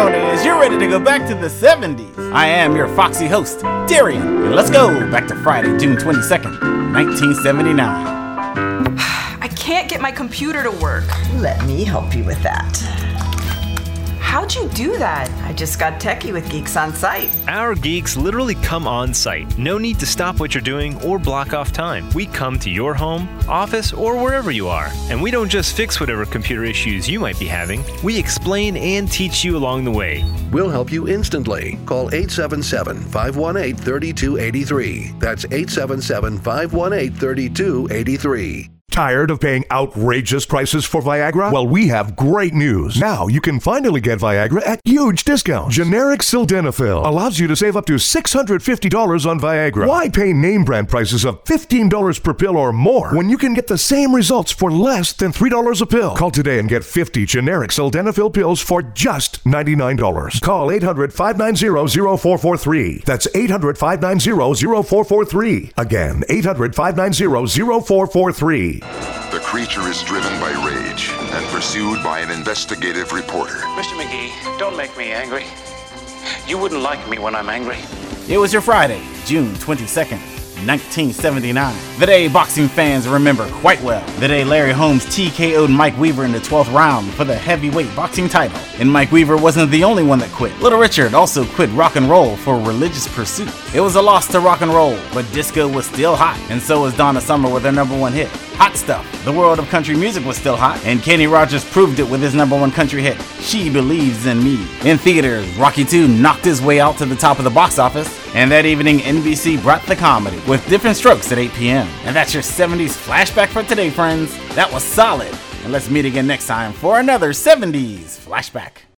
Jackronis, you're ready to go back to the 70s. I am your foxy host, Darian, and let's go back to Friday, June 22nd, 1979. I can't get my computer to work. Let me help you with that. How'd you do that? I just got techie with Geeks on Site. Our geeks literally come on site. No need to stop what you're doing or block off time. We come to your home, office, or wherever you are. And we don't just fix whatever computer issues you might be having. We explain and teach you along the way. We'll help you instantly. Call 877-518-3283. That's 877-518-3283. Tired of paying outrageous prices for Viagra? Well, we have great news. Now you can finally get Viagra at huge discounts. Generic Sildenafil allows you to save up to $650 on Viagra. Why pay name brand prices of $15 per pill or more when you can get the same results for less than $3 a pill? Call today and get 50 generic Sildenafil pills for just $99. Call 800-590-0443. That's 800-590-0443. Again, 800-590-0443. The creature is driven by rage and pursued by an investigative reporter. Mr. McGee, don't make me angry. You wouldn't like me when I'm angry. It was your Friday, June 22nd, 1979. The day boxing fans remember quite well. The day Larry Holmes TKO'd Mike Weaver in the 12th round for the heavyweight boxing title. And Mike Weaver wasn't the only one that quit. Little Richard also quit rock and roll for religious pursuit. It was a loss to rock and roll, but disco was still hot, and so was Donna Summer with her #1 hit, Hot Stuff. The world of country music was still hot, and Kenny Rogers proved it with his #1 country hit, She Believes in Me. In theaters, Rocky II knocked his way out to the top of the box office, and that evening NBC brought the comedy with Different Strokes at 8 p.m. And that's your 70s flashback for today, friends. That was solid, and let's meet again next time for another 70s flashback.